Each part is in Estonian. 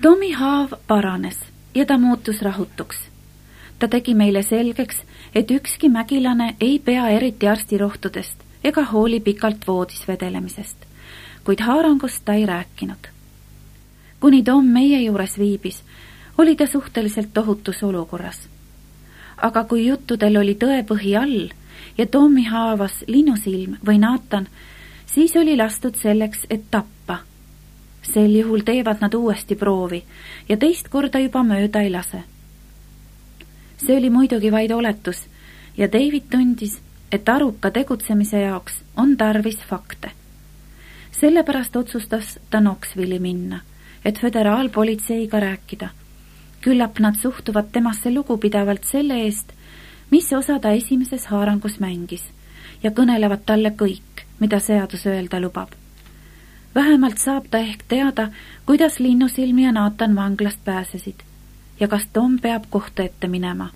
Tommi haav paranes ja ta muutus rahutuks. Ta tegi meile selgeks, et ükski mägilane ei pea eriti arstirohtudest ega hooli pikalt voodis vedelemisest, kuid haarangust ta ei rääkinud. Kuni Tom meie juures viibis, oli ta suhteliselt tohutus olukorras. Aga kui juttudel oli tõepõhi all ja Tommi haavas linnusilm või Nathan, siis oli lastud selleks, et tappa. Sel juhul teevad nad uuesti proovi ja teist korda juba mööda ei lase. See oli muidugi vaid oletus ja David tundis, et aruka tegutsemise jaoks on tarvis fakte. Sellepärast otsustas ta Knoxville'i minna, et föderaalpolitseiga rääkida. Küllap nad suhtuvad temasse lugupidavalt selle eest, mis osa ta esimeses haarangus mängis ja kõnelevad talle kõik, mida seadus öelda lubab. Vähemalt saab ta ehk teada, kuidas Linnusilm ja Nathan vanglast pääsesid ja kas Tom peab kohtu ette minema.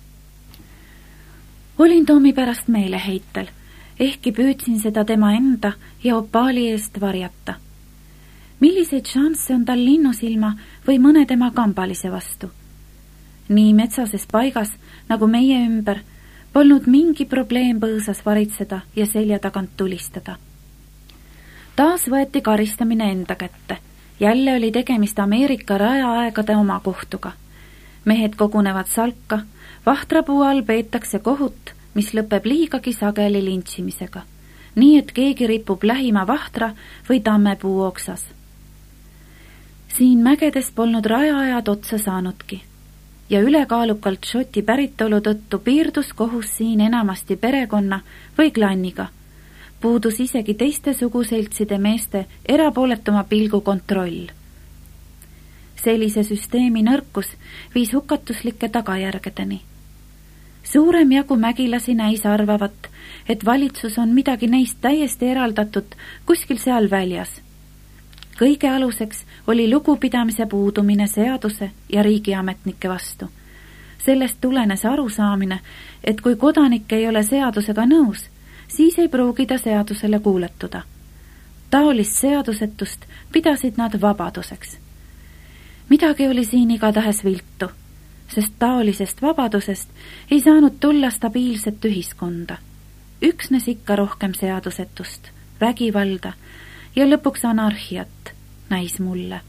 Olin Tommi pärast meeleheitel, ehkki püüdsin seda tema enda ja opaali eest varjata. Milliseid šansse on tal Linnusilma või mõne tema kambalise vastu? Nii metsases paigas, nagu meie ümber, polnud mingi probleem põõsas varitseda ja selja tagant tulistada. Taas võeti karistamine enda kätte. Jälle oli tegemist Ameerika rajaaegade oma kohtuga. Mehed kogunevad salka, vahtrapuu all peetakse kohut, mis lõpeb liigagi sageli lintšimisega, nii et keegi ripub lähima vahtra või tammepuu oksas. Siin mägedes polnud rajaajad otsa saanudki ja ülekaalukalt Šoti päritolu tõttu piirdus kohus siin enamasti perekonna või klanniga. Puudus isegi teiste suguseltside meeste erapooletuma pilgu kontroll. Sellise süsteemi nõrkus viis hukatuslike tagajärgedeni. Suurem jagu mägilasi näis arvavat, et valitsus on midagi neist täiesti eraldatud kuskil seal väljas. Kõige aluseks oli lugupidamise puudumine seaduse ja riigiametnike vastu. Sellest tulenes arusaamine, et kui kodanik ei ole seadusega nõus, siis ei pruugi ta seadusele kuuletuda. Taolist seadusetust pidasid nad vabaduseks. Midagi oli siin igatahes viltu, sest taolisest vabadusest ei saanud tulla stabiilset ühiskonda. Üksnes ikka rohkem seadusetust, vägivalda ja lõpuks anarhiat, näis mulle.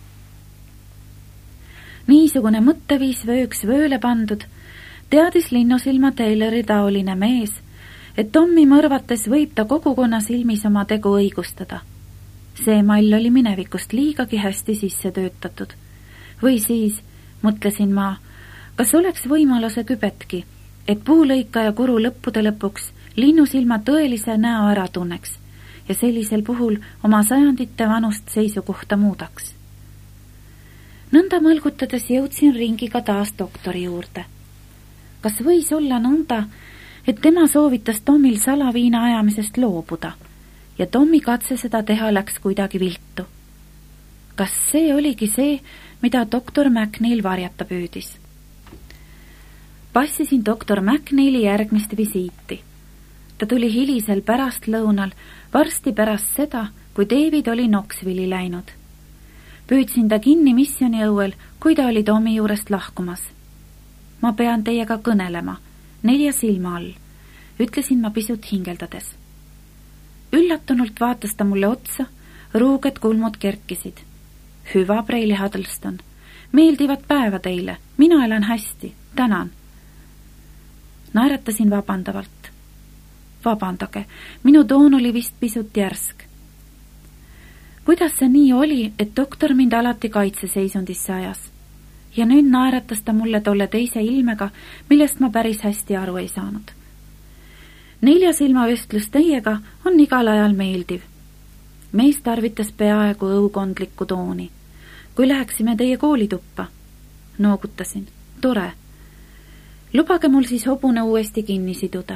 Niisugune mõtteviis vööks vööle pandud, teadis Linnusilma Taylori taoline mees, et Tommi mõrvates võib ta kogukonna silmis oma tegu õigustada. See mall oli minevikust liigagi hästi sisse töötatud. Või siis, mõtlesin ma, kas oleks võimaluse kübetki, et puulõika ja kuru lõppude lõpuks Linnusilma tõelise näo ära tunneks ja sellisel puhul oma sajandite vanust seisukohta muudaks. Nõnda mõlgutades jõudsin ringiga taas doktori juurde. Kas võis olla nõnda, et tema soovitas Tommil salaviina ajamisest loobuda ja Tommi katse seda teha läks kuidagi viltu? Kas see oligi see, mida doktor McNeil varjata püüdis? Passisin doktor McNeili järgmist visiiti. Ta tuli hilisel pärastlõunal, varsti pärast seda, kui David oli Knoxville'i läinud. Püüdsin ta kinni missioniõuel, kui ta oli Tommi juurest lahkumas. Ma pean teiega kõnelema, 4 silma all, ütlesin ma pisut hingeldades. Üllatunult vaatas ta mulle otsa, ruuged kulmud kerkisid. Hüva, Preili Huddleston, meeldivat päeva teile, mina elan hästi, tänan. Naeratasin vabandavalt. Vabandage, minu toon oli vist pisut järsk. Kuidas see nii oli, et doktor mind alati kaitseseisundisse ajas? Ja nüüd naeratas ta mulle tolle teise ilmega, millest ma päris hästi aru ei saanud. 4 silma vestlus teiega on igal ajal meeldiv. Mees tarvitas peaaegu õukondlikku tooni. Kui läheksime teie koolituppa? Noogutasin. Tore. Lubage mul siis hobune uuesti kinni siduda.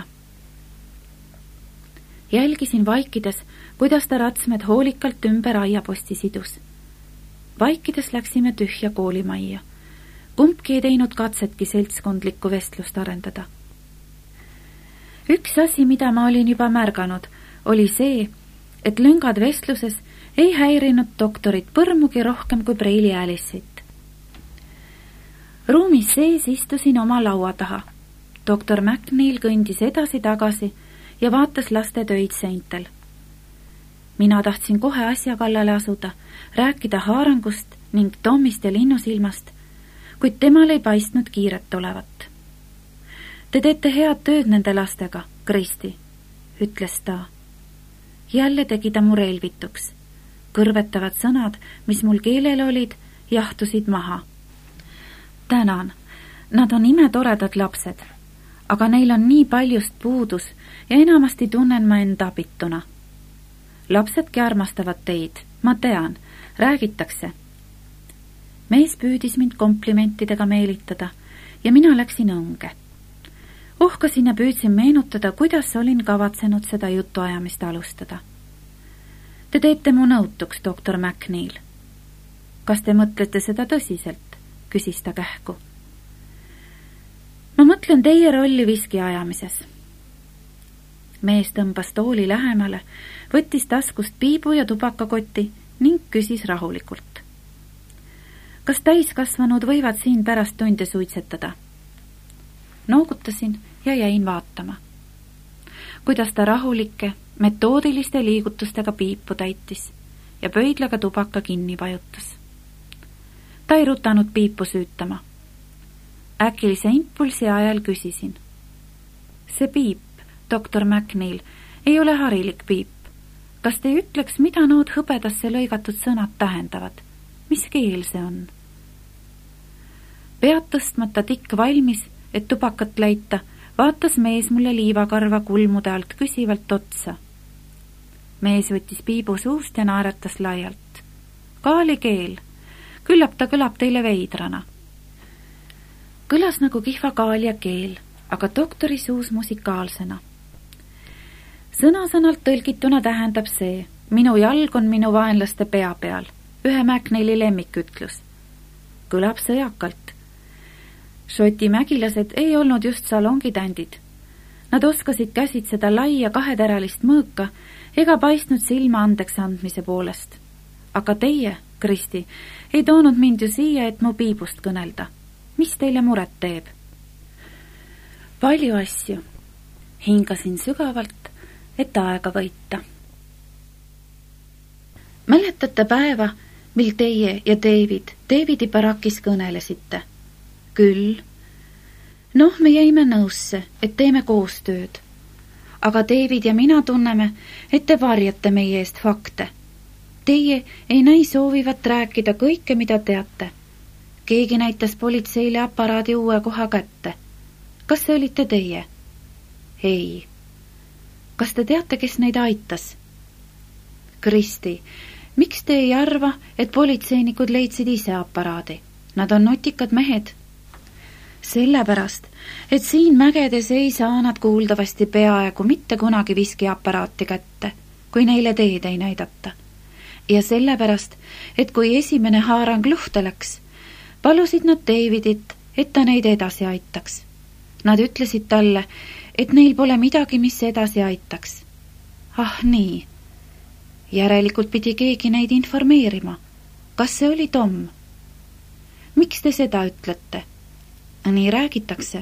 Jälgisin vaikides, kuidas ta ratsmed hoolikalt ümber aiaposti sidus. Vaikides läksime tühja koolimajja. Kumbki ei teinud katsetki seltskondlikku vestlust arendada. Üks asi, mida ma olin juba märganud, oli see, et lüngad vestluses ei häirinud doktorit põrmugi rohkem kui Preili Alice'it. ruumis sees istusin oma laua taha. Doktor McNeil kõndis edasi-tagasi ja vaatas laste töid seintel. Mina tahtsin kohe asja kallale asuda, rääkida haarangust ning Tomist ja linnusilmast, kuid temal ei paistnud kiiret olevat. Te teete head tööd nende lastega, Kristi, ütles ta. Jälle tegi ta mu relvituks. Kõrvetavad sõnad, mis mul keelel olid, jahtusid maha. Tänan, nad on imetoredad lapsed, aga neil on nii paljust puudus ja enamasti tunnen ma end abituna. Lapsedki armastavad teid, ma tean, räägitakse. Mees püüdis mind komplimentidega meelitada ja mina läksin õnge. Uhkasin ja püüdsin meenutada, kuidas olin kavatsenud seda jutuajamist alustada. Te teete mu nõutuks, doktor McNeil. Kas te mõtlete seda tõsiselt? Küsis ta kähku. Ma mõtlen teie rolli viski ajamises. Mees tõmbas tooli lähemale, võttis taskust piibu ja tubakakoti ning küsis rahulikult. Kas täiskasvanud võivad siin pärast tunde suitsetada? Noogutasin ja jäin vaatama, kuidas ta rahulike, metoodiliste liigutustega piipu täitis ja pöidlaga tubaka kinni vajutas. Ta ei rutanud piipu süütama. Äkilise impulsi ajal küsisin. See piip, doktor McNeil, ei ole harilik piip. Kas te ütleks, mida nood hõbedasse lõigatud sõnad tähendavad? Mis keel see on? Pead tõstmata tikk valmis, et tubakat läita, vaatas mees mulle liivakarva kulmude alt küsivalt otsa. Mees võttis piibu suust ja naeratas laialt. Kaali keel. Küllap ta kõlab teile veidrana. Kõlas nagu kihva kaalia keel, aga doktori suus musikaalsena. Sõna-sõnalt tõlgituna tähendab see, minu jalg on minu vaenlaste pea peal, ühe McNeili lemmikütlus. Kõlab sõjakalt. Šoti mägilased ei olnud just salongitändid. Nad oskasid käsitseda laia kaheteralist mõõka ega paistnud silma andeks andmise poolest. Aga teie, Kristi, ei toonud mind ju siia, et mu piibust kõnelda. Mis teile muret teeb? Palju asju. Hingasin sügavalt, et aega võita. Mäletate päeva, mil teie ja Davidi barakis kõnelesite? Küll. Noh, me jäime nõusse, et teeme koostööd. Aga David ja mina tunneme, et te varjate meie eest fakte. Teie ei näi soovivat rääkida kõike, mida teate. Keegi näitas politseile aparaadi uue koha kätte. Kas see olite teie? Ei. Kas te teate, kes neid aitas? Kristi, miks te ei arva, et politseinikud leidsid ise aparaadi? Nad on nutikad mehed. Sellepärast, et siin mägedes ei saa nad kuuldavasti peaaegu mitte kunagi viskiaparaati kätte, kui neile teed ei näidata. Ja sellepärast, et kui esimene haarang luhta läks, palusid nad Davidit, et ta neid edasi aitaks. Nad ütlesid talle, et neil pole midagi, mis edasi aitaks. Ah nii. Järelikult pidi keegi neid informeerima. Kas see oli Tom? Miks te seda ütlete? Nii räägitakse.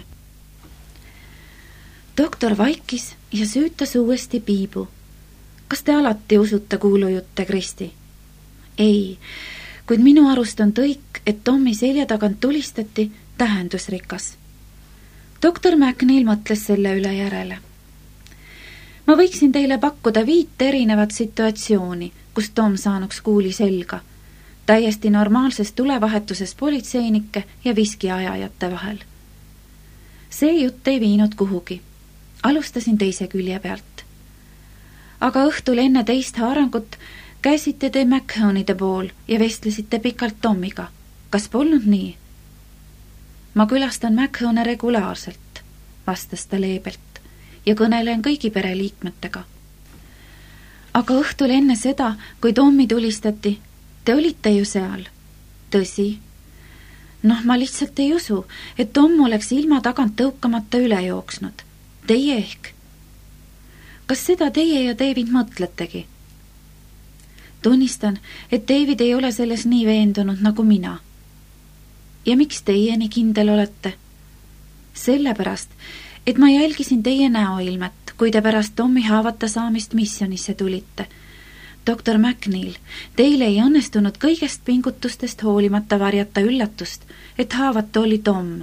Doktor vaikis ja süütas uuesti piibu. Kas te alati usute kuulujutte, Kristi? Ei, kuid minu arust on tõik, et Tommi selja tagant tulistati, tähendusrikas. Doktor McNeil mõtles selle üle järele. Ma võiksin teile pakkuda 5 erinevat situatsiooni, kus Tom saanuks kuuli selga, täiesti normaalses tulevahetuses politseinike ja viskiajajate vahel. See jutt ei viinud kuhugi. Alustasin teise külje pealt. Aga õhtul enne teist haarangut käisite te McHoneide pool ja vestlesite pikalt Tommiga. Kas polnud nii? Ma külastan McHone regulaarselt, vastas ta leebelt, ja kõnelen kõigi pereliikmetega. Aga õhtul enne seda, kui Tommi tulistati, te olite ju seal. Tõsi? Noh, ma lihtsalt ei usu, et Tom oleks ilma tagant tõukamata üle jooksnud. Teie ehk? Kas seda teie ja David mõtletegi? Tunnistan, et David ei ole selles nii veendunud nagu mina. ja miks teie nii kindel olete? Sellepärast, et ma jälgisin teie näoilmet, kui te pärast Tommi haavata saamist missionisse tulite. Doktor McNeil, teil ei õnnestunud kõigest pingutustest hoolimata varjata üllatust, et haavatu oli Tom.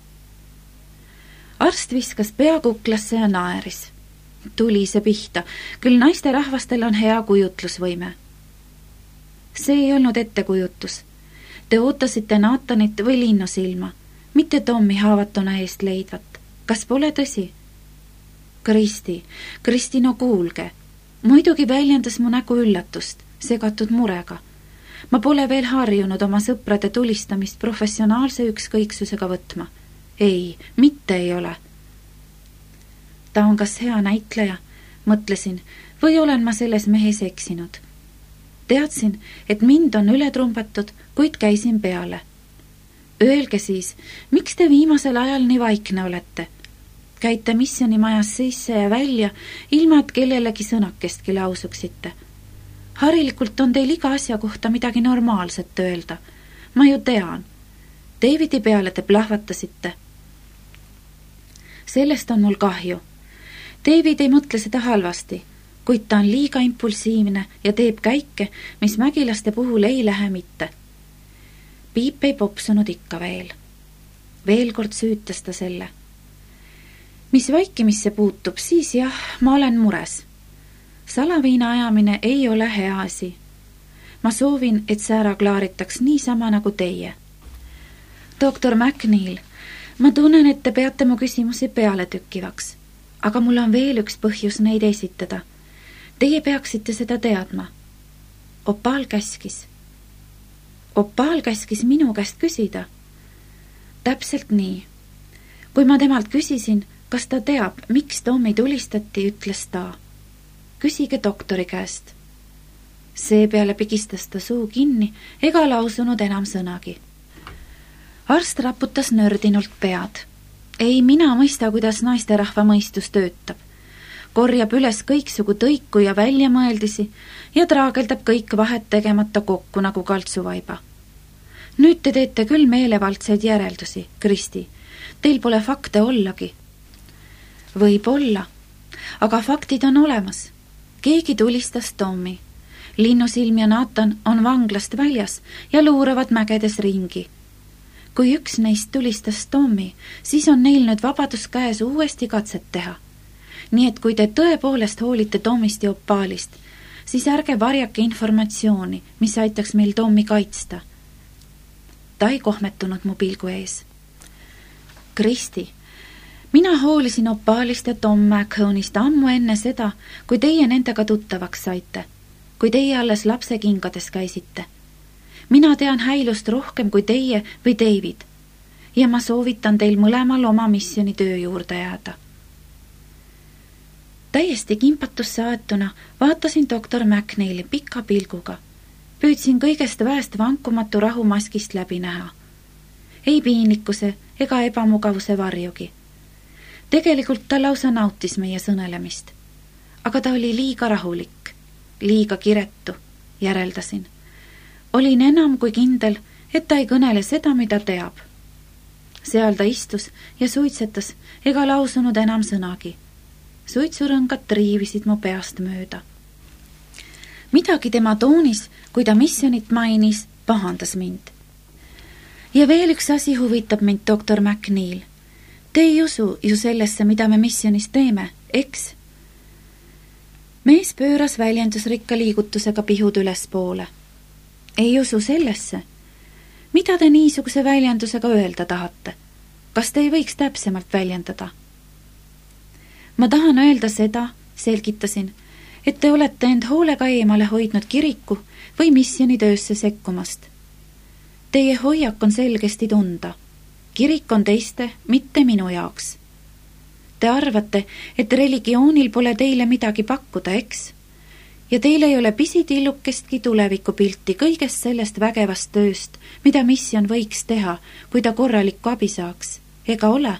Arst viskas pea kuklasse ja naeris. Tuli see pihta, küll naisterahvastel on hea kujutlusvõime. See ei olnud ettekujutus. Te ootasite Nathanit või linnusilma, mitte Tommi haavatuna eest leidvat. Kas pole tõsi? Kristi, no kuulge. Muidugi väljendas mu nägu üllatust, segatud murega. Ma pole veel harjunud oma sõprade tulistamist professionaalse ükskõiksusega võtma. Ei, mitte ei ole. Ta on kas hea näitleja, mõtlesin, või olen ma selles mehes eksinud. Teadsin, et mind on üle trumbatud, kuid käisin peale. Öelge siis, miks te viimasel ajal nii vaikne olete? Käite missionimajas sisse ja välja, ilma et kellelegi sõnakestki lausuksite. Harilikult on teil iga asja kohta midagi normaalset öelda. Ma ju tean. Davidi peale te plahvatasite. Sellest on mul kahju. David ei mõtle seda halvasti, kuid ta on liiga impulsiivne ja teeb käike, mis mägilaste puhul ei lähe mitte. Piip ei popsunud ikka veel. Veel kord süütas ta selle. Mis vaikimisse puutub, siis jah, ma olen mures. Salaviina ajamine ei ole hea asi. Ma soovin, et see ära klaaritaks niisama nagu teie. Doktor McNeil, ma tunnen, et te peate mu küsimusi peale tükkivaks, aga mul on veel üks põhjus neid esitada. Teie peaksite seda teadma. Opaal käskis. Opaal käskis minu käest küsida. Täpselt nii. Kui ma temalt küsisin, kas ta teab, miks Tommi tulistati, ütles ta. Küsige doktori käest. Seepeale pigistas ta suu kinni ega lausunud enam sõnagi. Arst raputas nördinult pead. Ei, mina mõista, kuidas naisterahva mõistus töötab. Korjab üles kõiksugu tõiku ja väljamõeldisi ja traageldab kõik vahet tegemata kokku nagu kaltsuvaiba. Nüüd te teete küll meelevaldseid järeldusi, Kristi. Teil pole fakte ollagi. Võib olla, aga faktid on olemas. Keegi tulistas Tommi. Linnusilm ja Nathan on vanglast väljas ja luuravad mägedes ringi. Kui üks neist tulistas Tommi, siis on neil nüüd vabadus käes uuesti katset teha. Nii et kui te tõepoolest hoolite Tommist ja Opaalist, siis ärge varjake informatsiooni, mis aitaks meil Tommi kaitsta. Ta ei kohmetunud mu pilgu ees. Kristi, mina hoolisin Opaalist ja Tom McHone'ist ammu enne seda, kui teie nendega tuttavaks saite, kui teie alles lapsekingades käisite. Mina tean häilust rohkem kui teie või David ja ma soovitan teil mõlemal oma missioni töö juurde jääda. Täiesti kimpatusse aetuna vaatasin doktor McNeili pika pilguga. Püüdsin kõigest väest vankumatu rahumaskist läbi näha. Ei piinlikkuse ega ebamugavuse varjugi. Tegelikult ta lausa nautis meie sõnelemist. Aga ta oli liiga rahulik, liiga kiretu, järeldasin. Olin enam kui kindel, et ta ei kõnele seda, mida teab. Seal ta istus ja suitsetas ega lausunud enam sõnagi. Suitsurõngad triivisid mu peast mööda. Midagi tema toonis, kui ta missionit mainis, pahandas mind. Ja veel üks asi huvitab mind, doktor McNeil. Te ei usu ju sellesse, mida me missionis teeme, eks? Mees pööras väljendusrikka liigutusega pihud ülespoole. Ei usu sellesse. Mida te niisuguse väljendusega öelda tahate? Kas te ei võiks täpsemalt väljendada? Ma tahan öelda seda, selgitasin, et te olete end hoolega eemale hoidnud kiriku või missionitöösse sekkumast. Teie hoiak on selgesti tunda. Kirik on teiste, mitte minu jaoks. Te arvate, et religioonil pole teile midagi pakkuda, eks? Ja teil ei ole pisitillukestki tulevikupilti kõigest sellest vägevast tööst, mida mission võiks teha, kui ta korralikku abi saaks. Ega ole?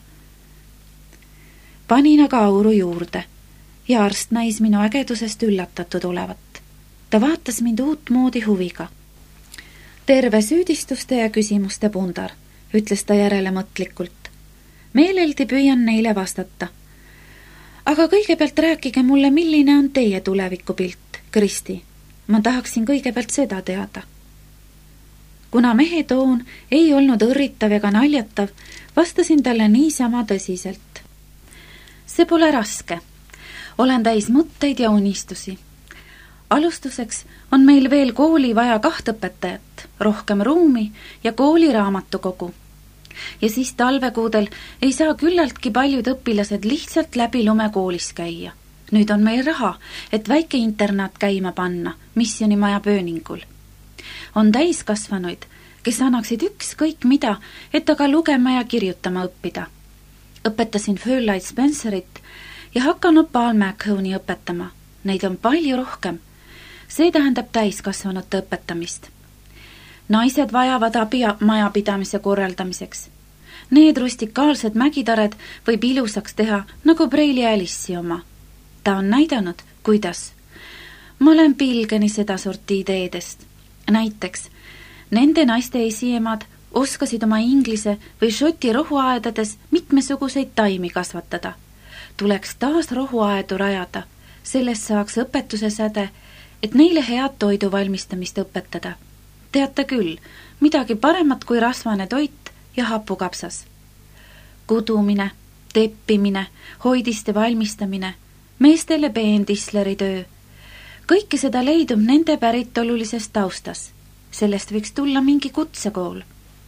Panin aga auru juurde ja arst näis minu ägedusest üllatatud olevat. Ta vaatas mind uut moodi huviga. Terve süüdistuste ja küsimuste pundar, ütles ta järelemõtlikult. meeleldi püüan neile vastata. aga kõigepealt rääkige mulle, milline on teie tulevikupilt, Kristi. ma tahaksin kõigepealt seda teada. kuna mehe toon ei olnud õrritav ega naljatav, vastasin talle niisama tõsiselt. see pole raske. olen täis mõtteid ja unistusi. alustuseks on meil veel kooli vaja 2 õpetajat, rohkem ruumi ja kooli raamatukogu. ja siis talvekuudel ei saa küllaltki paljud õpilased lihtsalt läbi lume koolis käia. nüüd on meil raha, et väike internaat käima panna missionimaja pööningul. on täiskasvanuid, kes annaksid ükskõik mida, et aga lugema ja kirjutama õppida. õpetasin Furlight Spencerit ja hakanud Paul McHone'i õpetama. Neid on palju rohkem. See tähendab täiskasvanute õpetamist. naised vajavad abi majapidamise korraldamiseks. Need rustikaalsed mägitared võib ilusaks teha nagu Preili Alice'i oma. Ta on näidanud, kuidas. ma olen pilgeni sedasorti ideedest. näiteks, nende naiste esiemad oskasid oma inglise või šoti rohuaedades mitmesuguseid taimi kasvatada. Tuleks taas rohuaedu rajada, sellest saaks õpetuse säde, et neile head toidu valmistamist õpetada. teate küll, midagi paremat kui rasvane toit ja hapukapsas. Kudumine, teppimine, hoidiste valmistamine, meestele peendisleri töö. kõike seda leidub nende päritolulises taustas. Sellest võiks tulla mingi kutsekool.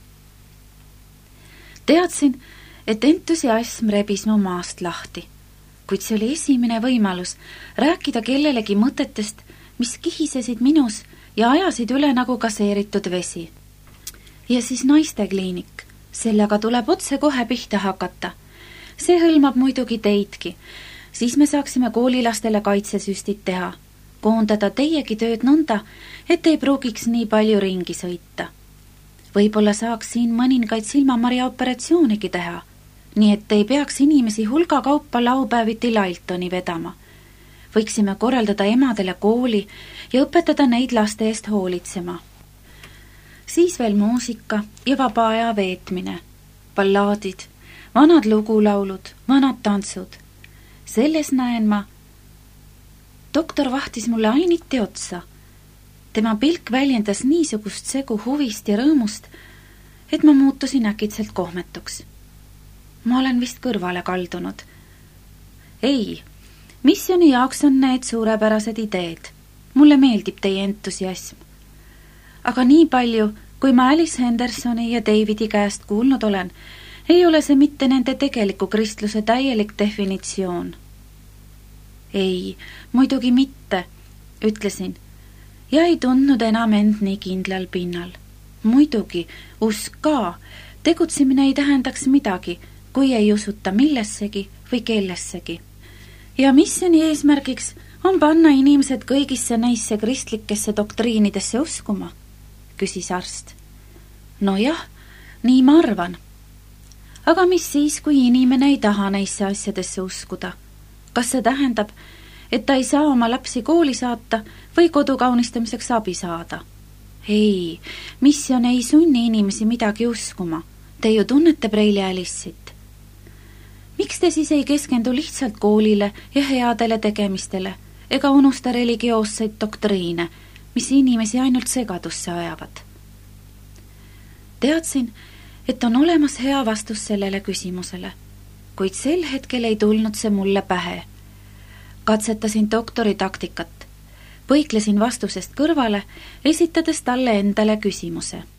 Teadsin, et entusiasm rebis mu maast lahti, kuid see oli esimene võimalus rääkida kellelegi mõtetest, mis kihisesid minus ja ajasid üle nagu gaseeritud vesi. Ja siis naistekliinik, sellega tuleb otse kohe pihta hakata. See hõlmab muidugi teidki, siis me saaksime koolilastele kaitsesüstid teha, koondada teiegi tööd nõnda, et ei pruugiks nii palju ringi sõita. Võib-olla saaks siin mõningaid silmamarja operatsioonigi teha, nii et ei peaks inimesi hulga kaupa laupäeviti Lailtoni vedama. Võiksime korraldada emadele kooli ja õpetada neid laste eest hoolitsema. Siis veel muusika ja vaba aja veetmine, ballaadid, vanad lugulaulud, vanad tantsud. Selles näen ma. Doktor vahtis mulle ainiti otsa. Tema pilk väljendas niisugust segu huvist ja rõõmust, et ma muutusin äkitselt kohmetuks. Ma olen vist kõrvale kaldunud. Ei, missioni jaoks on need suurepärased ideed. Mulle meeldib teie entusiasm. Aga nii palju, kui ma Alice Hendersoni ja Davidi käest kuulnud olen, ei ole see mitte nende tegeliku kristluse täielik definitsioon. Ei, muidugi mitte, ütlesin, ja ei tundnud enam end nii kindlal pinnal. Muidugi, usk ka, tegutsemine ei tähendaks midagi, kui ei usuta millessegi või kellessegi. Ja missioni eesmärgiks on panna inimesed kõigisse neisse kristlikesse doktriinidesse uskuma, küsis arst. No jah, nii ma arvan. Aga mis siis, kui inimene ei taha neisse asjadesse uskuda? Kas see tähendab, et ta ei saa oma lapsi kooli saata või kodu kaunistamiseks abi saada? Ei, missioon ei sunni inimesi midagi uskuma. Te ju tunnete Preili Alice'it. Miks te siis ei keskendu lihtsalt koolile ja headele tegemistele ega unusta religioosseid doktriine, mis inimesi ainult segadusse ajavad? Teadsin, et on olemas hea vastus sellele küsimusele, kuid sel hetkel ei tulnud see mulle pähe. Katsetasin doktori taktikat, põiklesin vastusest kõrvale, esitades talle endale küsimuse.